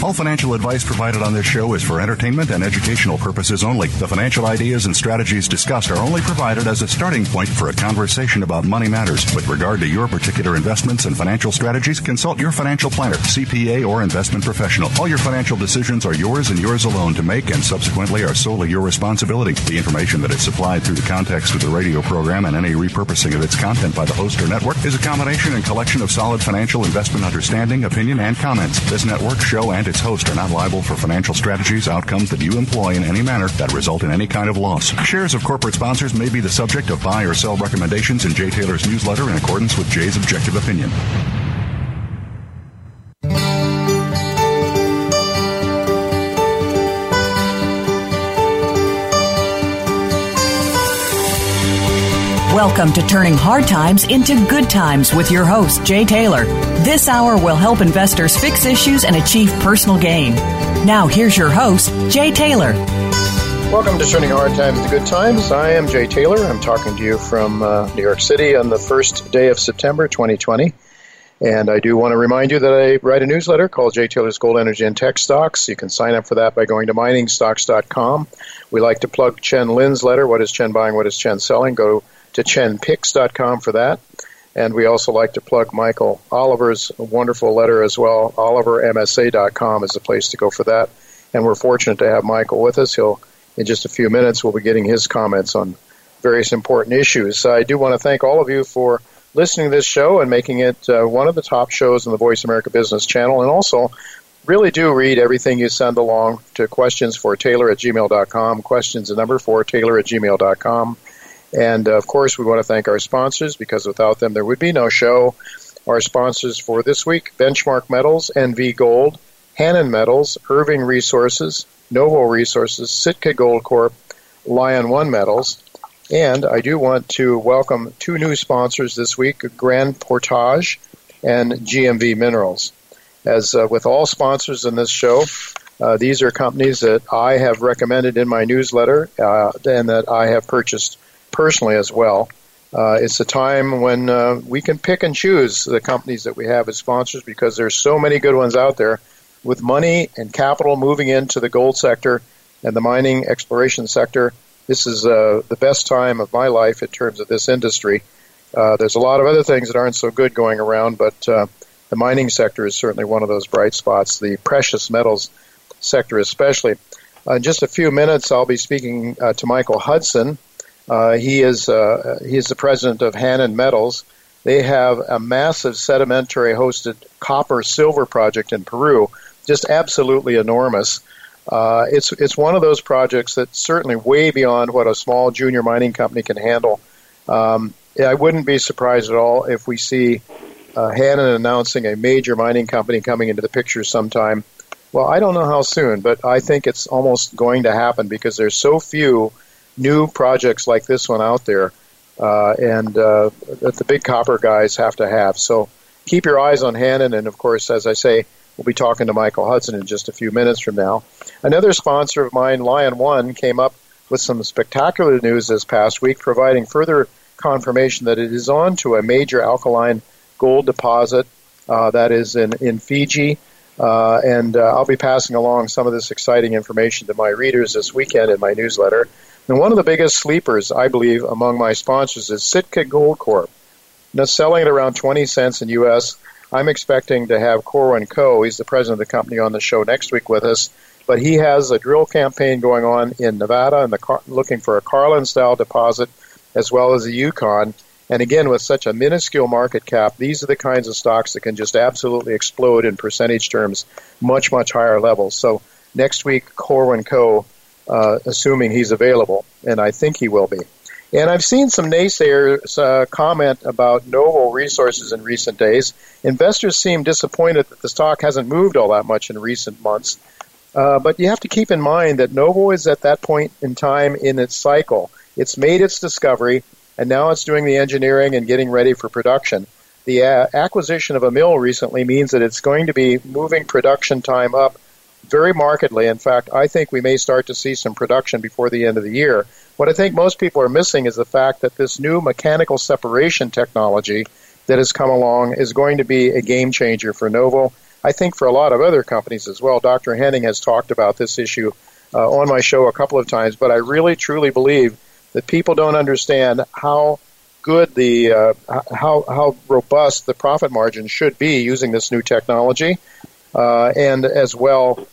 All financial advice provided on this show is for entertainment and educational purposes only. The financial ideas and strategies discussed are only provided as a starting point for a conversation about money matters. With regard to your particular investments and financial strategies, consult your financial planner, CPA, or investment professional. All your financial decisions are yours and yours alone to make, and subsequently are solely your responsibility. The information that is supplied through the context of the radio program and any repurposing of its content by the host or network is a combination and collection of solid financial investment understanding, opinion, and comments. This network, show, and its host are not liable for financial strategies, outcomes that you employ in any manner that result in any kind of loss. Shares of corporate sponsors may be the subject of buy or sell recommendations in Jay Taylor's newsletter in accordance with Jay's objective opinion. Welcome to Turning Hard Times into Good Times with your host, Jay Taylor. This hour will help investors fix issues and achieve personal gain. Now, here's your host, Jay Taylor. Welcome to Turning Hard Times to Good Times. I am Jay Taylor. I'm talking to you from New York City on the first day of September 2020. And I do want to remind you that I write a newsletter called Jay Taylor's Gold, Energy, and Tech Stocks. You can sign up for that by going to miningstocks.com. We like to plug Chen Lin's letter, What is Chen Buying, What is Chen Selling? Go to chenpicks.com for that. And we also like to plug Michael Oliver's wonderful letter as well. OliverMSA.com is the place to go for that. And we're fortunate to have Michael with us. In just a few minutes, we'll be getting his comments on various important issues. I do want to thank all of you for listening to this show and making it one of the top shows on the Voice America Business Channel. And also, really do read everything you send along to questions4taylor@gmail.com, questions the number 4taylor@gmail.com. And, of course, we want to thank our sponsors, because without them there would be no show. Our sponsors for this week: Benchmark Metals, NV Gold, Hannon Metals, Irving Resources, Novo Resources, Sitka Gold Corp, Lion One Metals. And I do want to welcome two new sponsors this week, Grand Portage and GMV Minerals. As with all sponsors in this show, these are companies that I have recommended in my newsletter and that I have purchased personally as well. It's a time when we can pick and choose the companies that we have as sponsors, because there's so many good ones out there. With money and capital moving into the gold sector and the mining exploration sector, this is the best time of my life in terms of this industry. There's a lot of other things that aren't so good going around, but the mining sector is certainly one of those bright spots, the precious metals sector especially. In just a few minutes, I'll be speaking to Michael Hudson. He is the president of Hannon Metals. They have a massive sedimentary-hosted copper-silver project in Peru, just absolutely enormous. It's one of those projects that's certainly way beyond what a small junior mining company can handle. I wouldn't be surprised at all if we see Hannon announcing a major mining company coming into the picture sometime. Well, I don't know how soon, but I think it's almost going to happen, because there's so few new projects like this one out there, and that the big copper guys have to have. So keep your eyes on Hannon, and of course, as I say, we'll be talking to Michael Hudson in just a few minutes from now. Another sponsor of mine, Lion One, came up with some spectacular news this past week, providing further confirmation that it is on to a major alkaline gold deposit that is in Fiji. And I'll be passing along some of this exciting information to my readers this weekend in my newsletter. And one of the biggest sleepers, I believe, among my sponsors is Sitka Gold Corp. Now, selling at around 20 cents in U.S., I'm expecting to have Corwin Coe, he's the president of the company, on the show next week with us. But he has a drill campaign going on in Nevada and looking for a Carlin-style deposit, as well as the Yukon. And again, with such a minuscule market cap, these are the kinds of stocks that can just absolutely explode in percentage terms, much, much higher levels. So next week, Corwin Coe, assuming he's available, and I think he will be. And I've seen some naysayers comment about Novo Resources in recent days. Investors seem disappointed that the stock hasn't moved all that much in recent months. But you have to keep in mind that Novo is at that point in time in its cycle. It's made its discovery, and now it's doing the engineering and getting ready for production. The acquisition of a mill recently means that it's going to be moving production time up very markedly. In fact, I think we may start to see some production before the end of the year. What I think most people are missing is the fact that this new mechanical separation technology that has come along is going to be a game changer for Novo. I think for a lot of other companies as well. Dr. Henning has talked about this issue on my show a couple of times, but I really truly believe that people don't understand how good how robust the profit margin should be using this new technology, and as well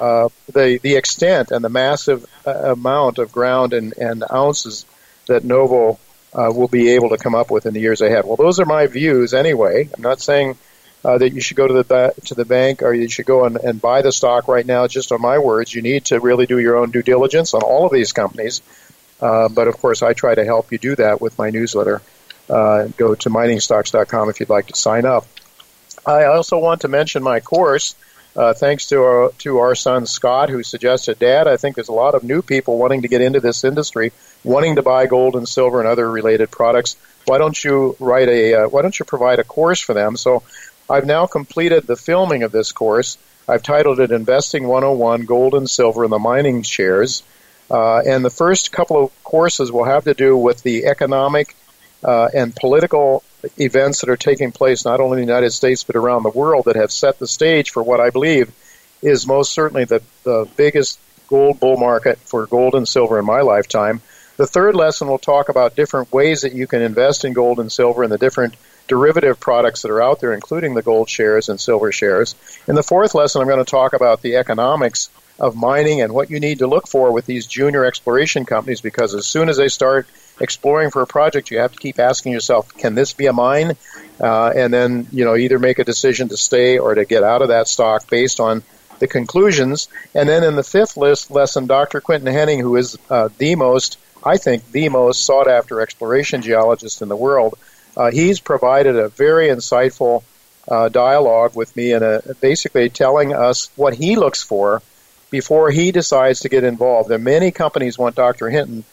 the extent and the massive amount of ground and ounces that Novo will be able to come up with in the years ahead. Well, those are my views anyway. I'm not saying that you should go to the bank or you should go and buy the stock right now. Just on my words, you need to really do your own due diligence on all of these companies. But of course, I try to help you do that with my newsletter. Go to miningstocks.com if you'd like to sign up. I also want to mention my course. Thanks to our son Scott, who suggested, Dad, I think there's a lot of new people wanting to get into this industry, wanting to buy gold and silver and other related products. Why don't you provide a course for them? So I've now completed the filming of this course. I've titled it Investing 101, Gold and Silver in the Mining Shares. And the first couple of courses will have to do with the economic and political events that are taking place not only in the United States but around the world that have set the stage for what I believe is most certainly the biggest gold bull market for gold and silver in my lifetime. The third lesson will talk about different ways that you can invest in gold and silver and the different derivative products that are out there, including the gold shares and silver shares. In the fourth lesson, I'm going to talk about the economics of mining and what you need to look for with these junior exploration companies, because as soon as they start exploring for a project, you have to keep asking yourself, can this be a mine? And then, either make a decision to stay or to get out of that stock based on the conclusions. And then in the fifth lesson, Dr. Quinton Henning, who is the most sought-after exploration geologist in the world, he's provided a very insightful dialogue with me and basically telling us what he looks for before he decides to get involved. And many companies want Dr.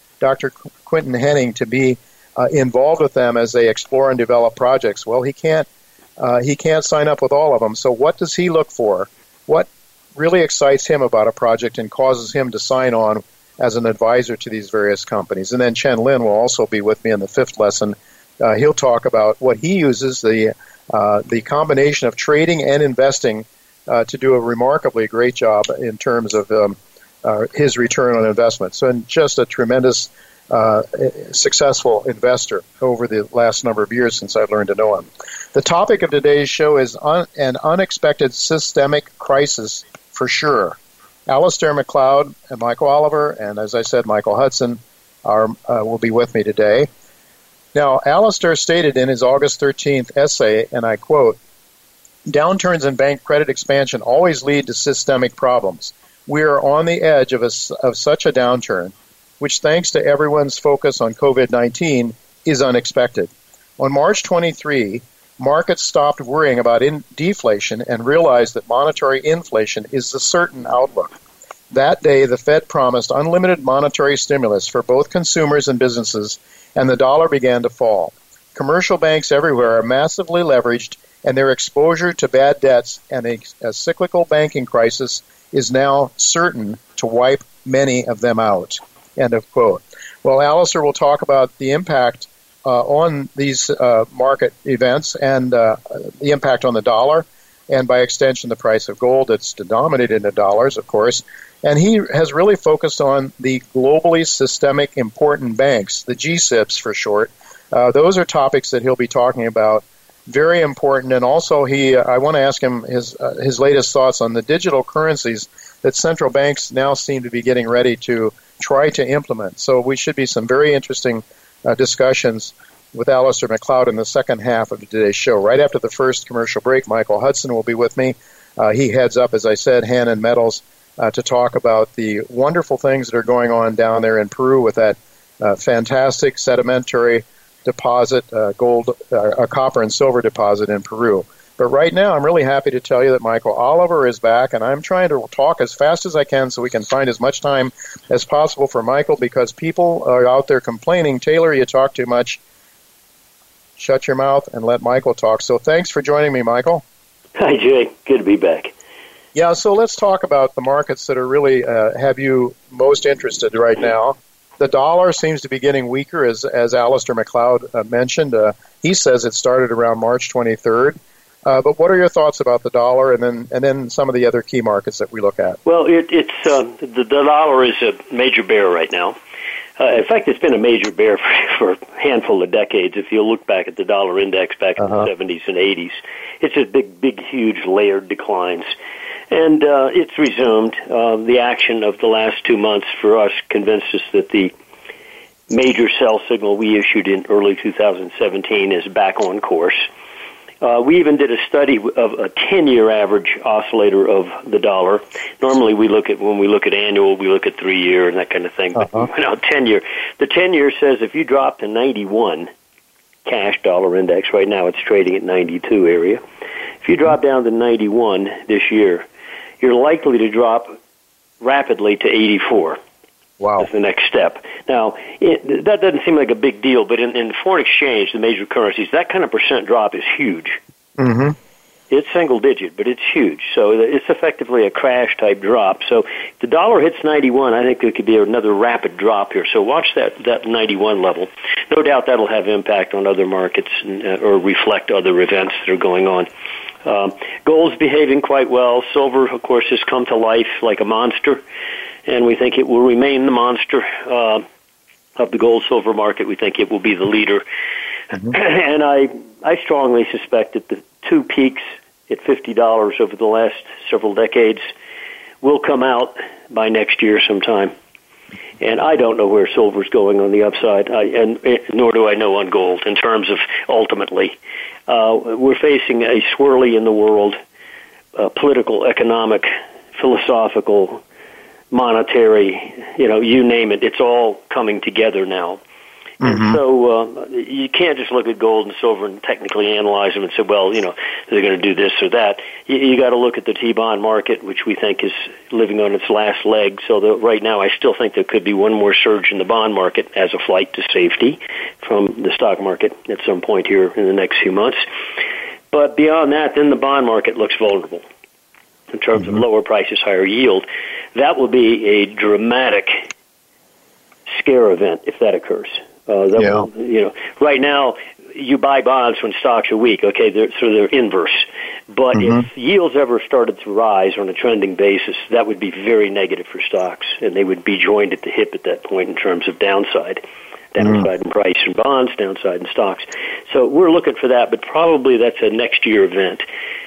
Quinton Henning to be involved with them as they explore and develop projects. Well, he can't sign up with all of them. So what does he look for? What really excites him about a project and causes him to sign on as an advisor to these various companies? And then Chen Lin will also be with me in the fifth lesson. He'll talk about what he uses, the combination of trading and investing to do a remarkably great job in terms of his return on investment. So, and just a tremendous successful investor over the last number of years since I've learned to know him. The topic of today's show is an unexpected systemic crisis for sure. Alistair MacLeod and Michael Oliver, and as I said, Michael Hudson will be with me today. Now, Alistair stated in his August 13th essay, and I quote, "Downturns in bank credit expansion always lead to systemic problems. We are on the edge of such a downturn, which, thanks to everyone's focus on COVID-19, is unexpected. On March 23, markets stopped worrying about deflation and realized that monetary inflation is the certain outlook. That day, the Fed promised unlimited monetary stimulus for both consumers and businesses, and the dollar began to fall. Commercial banks everywhere are massively leveraged, and their exposure to bad debts and a cyclical banking crisis is now certain to wipe many of them out." End of quote. Well, Alistair will talk about the impact on these market events and the impact on the dollar, and by extension the price of gold that's denominated in dollars, of course. And he has really focused on the globally systemic important banks, the GSIBs for short. Those are topics that he'll be talking about. Very important. And also I want to ask him his latest thoughts on the digital currencies that central banks now seem to be getting ready to try to implement. So we should be some very interesting discussions with Alistair MacLeod in the second half of today's show. Right after the first commercial break, Michael Hudson will be with me. He heads up, as I said, Hannan Metals, to talk about the wonderful things that are going on down there in Peru with that fantastic sedimentary deposit, a copper and silver deposit in Peru. But right now, I'm really happy to tell you that Michael Oliver is back, and I'm trying to talk as fast as I can so we can find as much time as possible for Michael, because people are out there complaining, Taylor, you talk too much. Shut your mouth and let Michael talk. So thanks for joining me, Michael. Hi, Jay. Good to be back. Yeah, so let's talk about the markets that are really have you most interested right now. The dollar seems to be getting weaker, as Alistair MacLeod mentioned. He says it started around March 23rd. But what are your thoughts about the dollar and then some of the other key markets that we look at? Well, the dollar is a major bear right now. In fact, it's been a major bear for a handful of decades. If you look back at the dollar index back in the 70s and 80s, it's just big, huge layered declines. And it's resumed. The action of the last 2 months for us convinced us that the major sell signal we issued in early 2017 is back on course. We even did a study of a 10-year average oscillator of the dollar. Normally, when we look at annual, we look at 3-year and that kind of thing. But 10-year. The 10-year says if you drop to 91 cash dollar index, right now it's trading at 92 area. If you drop down to 91 this year, you're likely to drop rapidly to 84. Wow. That's the next step. Now, that doesn't seem like a big deal, but in foreign exchange, the major currencies, that kind of percent drop is huge. Mm-hmm. It's single digit, but it's huge. So it's effectively a crash-type drop. So if the dollar hits 91, I think there could be another rapid drop here. So watch that 91 level. No doubt that'll have impact on other markets or reflect other events that are going on. Gold's behaving quite well. Silver, of course, has come to life like a monster, and we think it will remain the monster of the gold-silver market. We think it will be the leader. Mm-hmm. And I strongly suspect that the two peaks at $50 over the last several decades will come out by next year sometime. And I don't know where silver's going on the upside, nor do I know on gold in terms of ultimately. We're facing a swirly in the world, political, economic, philosophical, monetary, you name it. It's all coming together now. Mm-hmm. And so you can't just look at gold and silver and technically analyze them and say, well, they're going to do this or that. You got to look at the T-bond market, which we think is living on its last leg. So right now I still think there could be one more surge in the bond market as a flight to safety from the stock market at some point here in the next few months. But beyond that, then the bond market looks vulnerable in terms of lower prices, higher yield. That will be a dramatic scare event if that occurs. Right now, you buy bonds when stocks are weak. Okay, they're inverse. But if yields ever started to rise on a trending basis, that would be very negative for stocks, and they would be joined at the hip at that point in terms of downside in price in bonds, downside in stocks. So we're looking for that, but probably that's a next year event.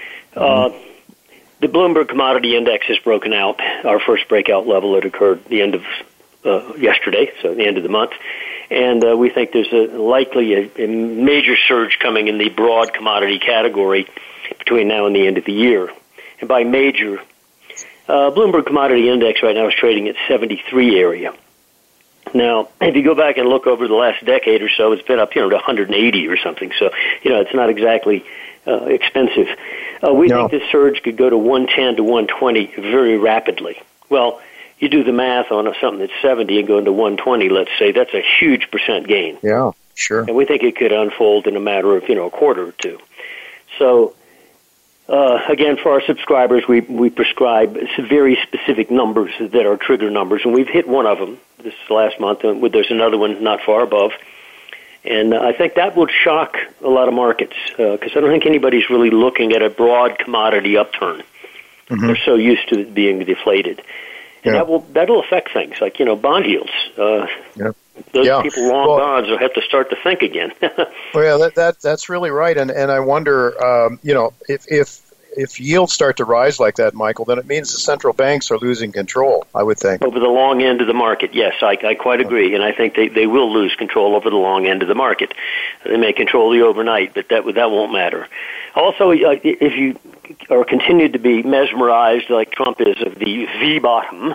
The Bloomberg Commodity Index has broken out. Our first breakout level that occurred the end of yesterday, so the end of the month. And we think there's likely a major surge coming in the broad commodity category between now and the end of the year. And by major, Bloomberg Commodity Index right now is trading at 73 area. Now, if you go back and look over the last decade or so, it's been up, to 180 or something. So, it's not exactly expensive. We think this surge could go to 110 to 120 very rapidly. Well, you do the math on something that's 70 and go into 120, let's say, that's a huge percent gain. Yeah, sure. And we think it could unfold in a matter of, a quarter or two. So, again, for our subscribers, we prescribe very specific numbers that are trigger numbers, and we've hit one of them this last month, and there's another one not far above. And I think that would shock a lot of markets, because I don't think anybody's really looking at a broad commodity upturn. Mm-hmm. They're so used to it being deflated. And that'll affect things like, bond yields. Those people long bonds will have to start to think again. Well, that's really right. And I wonder, if yields start to rise like that, Michael, then it means the central banks are losing control, I would think. Over the long end of the market, yes, I quite agree. And I think they will lose control over the long end of the market. They may control the overnight, but that won't matter. Also, if you are continued to be mesmerized like Trump is of the V-bottom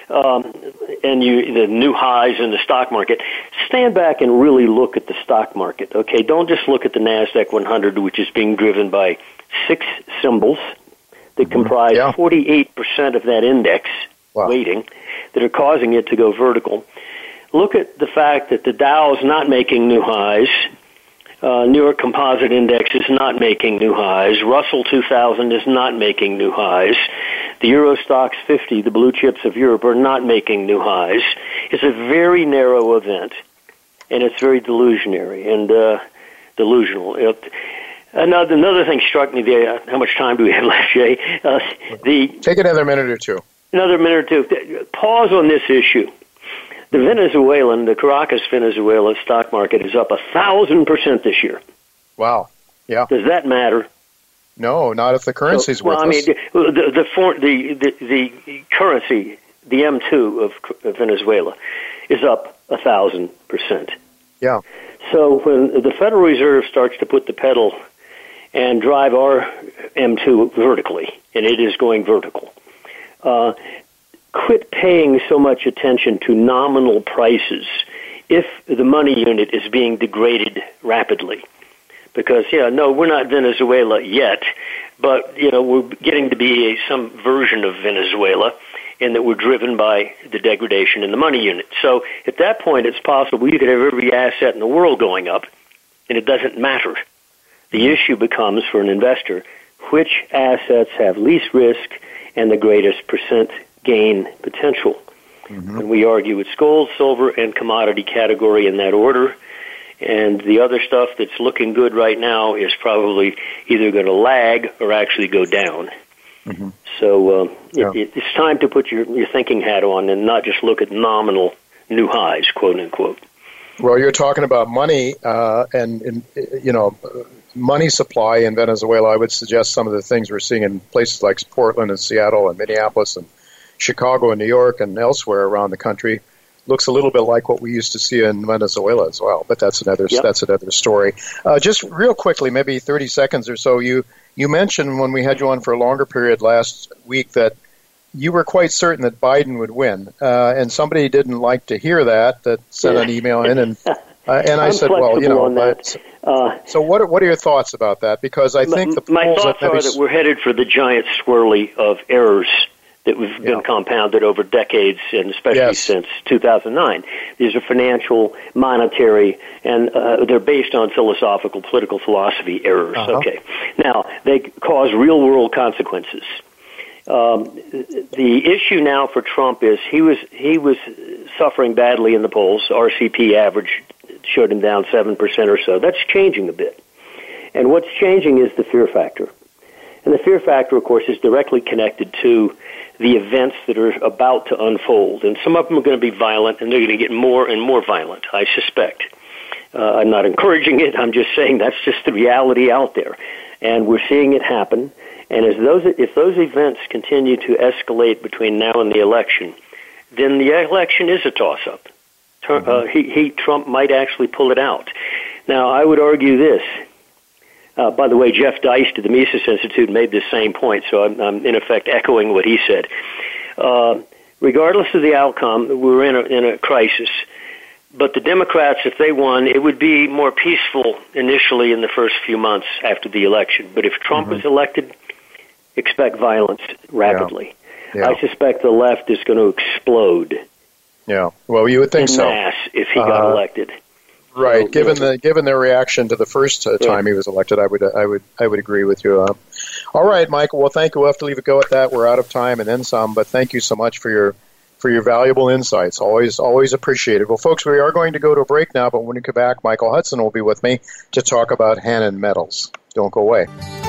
and the new highs in the stock market, stand back and really look at the stock market, okay? Don't just look at the NASDAQ 100, which is being driven by 6 symbols that comprise 48% of that index weighting that are causing it to go vertical. Look at the fact that the Dow is not making new highs. New York Composite Index is not making new highs. Russell 2000 is not making new highs. The Euro Stoxx 50, the blue chips of Europe, are not making new highs. It's a very narrow event, and it's very delusional. Another thing struck me there. How much time do we have left, Jay? Take another minute or two. Another minute or two. Pause on this issue. The Caracas, Venezuela stock market is up 1,000% this year. Wow. Yeah. Does that matter? No, not if the currency's worthless. I mean, the currency, the M2 of Venezuela, is up 1,000%. Yeah. So when the Federal Reserve starts to put the pedal and drive our M2 vertically, and it is going vertical, quit paying so much attention to nominal prices if the money unit is being degraded rapidly. Because, we're not Venezuela yet, but, we're getting to be some version of Venezuela in that we're driven by the degradation in the money unit. So at that point, it's possible you could have every asset in the world going up, and it doesn't matter. The issue becomes, for an investor, which assets have least risk and the greatest percent gain potential. Mm-hmm. And we argue it's gold, silver, and commodity category in that order. And the other stuff that's looking good right now is probably either going to lag or actually go down. Mm-hmm. So it's time to put your thinking hat on and not just look at nominal new highs, quote unquote. Well, you're talking about money and money supply in Venezuela. I would suggest some of the things we're seeing in places like Portland and Seattle and Minneapolis and Chicago and New York and elsewhere around the country looks a little bit like what we used to see in Venezuela as well. But that's another story. Just real quickly, maybe 30 seconds or so. You mentioned when we had you on for a longer period last week that you were quite certain that Biden would win, and somebody didn't like to hear that sent an email in, and I said, well, so what are your thoughts about that? Because I think the polls my thoughts are that we're headed for the giant swirly of errors that have been compounded over decades, and especially since 2009. These are financial, monetary, and they're based on philosophical, political philosophy errors. Uh-huh. Okay. Now, they cause real-world consequences. The issue now for Trump is he was suffering badly in the polls. RCP average showed him down 7% or so. That's changing a bit. And what's changing is the fear factor. And the fear factor, of course, is directly connected to the events that are about to unfold. And some of them are going to be violent, and they're going to get more and more violent, I suspect. I'm not encouraging it. I'm just saying that's just the reality out there. And we're seeing it happen. And if those events continue to escalate between now and the election, then the election is a toss-up. Trump might actually pull it out. Now, I would argue this. By the way, Jeff Deist of the Mises Institute made this same point, so I'm in effect echoing what he said. Regardless of the outcome, we're in a crisis. But the Democrats, if they won, it would be more peaceful initially in the first few months after the election. But if Trump is elected, expect violence rapidly. Yeah. I suspect the left is going to explode. Yeah, well, you would think in mass if he got elected. Right. So, given their reaction to the first time he was elected, I would agree with you. All right, Michael. Well, thank you. We'll have to leave it go at that. We're out of time and then some. But thank you so much for your valuable insights. Always appreciated. Well, folks, we are going to go to a break now. But when we come back, Michael Hudson will be with me to talk about Hannon Metals. Don't go away.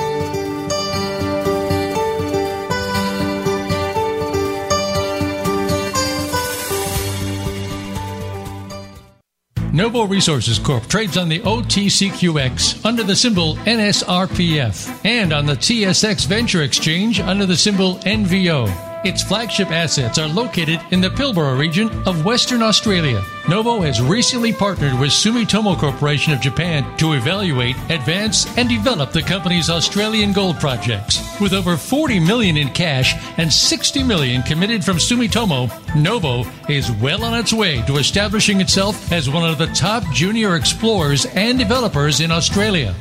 Novo Resources Corp. trades on the OTCQX under the symbol NSRPF and on the TSX Venture Exchange under the symbol NVO. Its flagship assets are located in the Pilbara region of Western Australia. Novo has recently partnered with Sumitomo Corporation of Japan to evaluate, advance, and develop the company's Australian gold projects. With over $40 million in cash and $60 million committed from Sumitomo, Novo is well on its way to establishing itself as one of the top junior explorers and developers in Australia.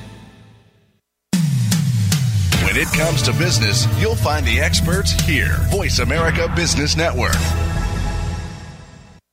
When it comes to business, you'll find the experts here. Voice America Business Network.